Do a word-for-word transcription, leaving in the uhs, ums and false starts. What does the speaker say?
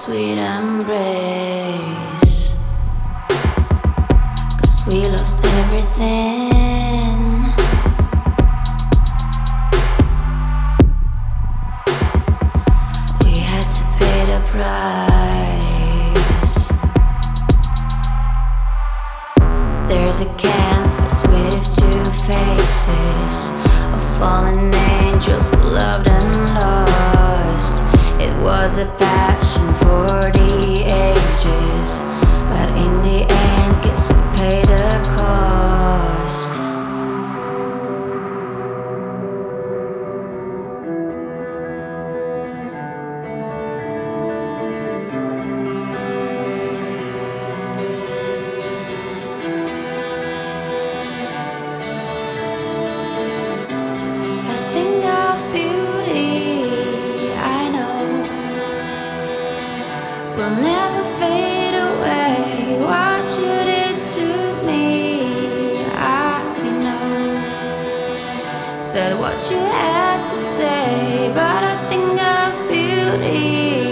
sweet embrace. 'Cause we lost everything. We had to pay the price. There's a canvas with two faces of fallen angels who loved and lost. It was a passion for the ages, but in the end, guess we paid the cost. I think of beauty, I know, will never fade away. What you did to me, I know. Said what you had to say, but I think of beauty.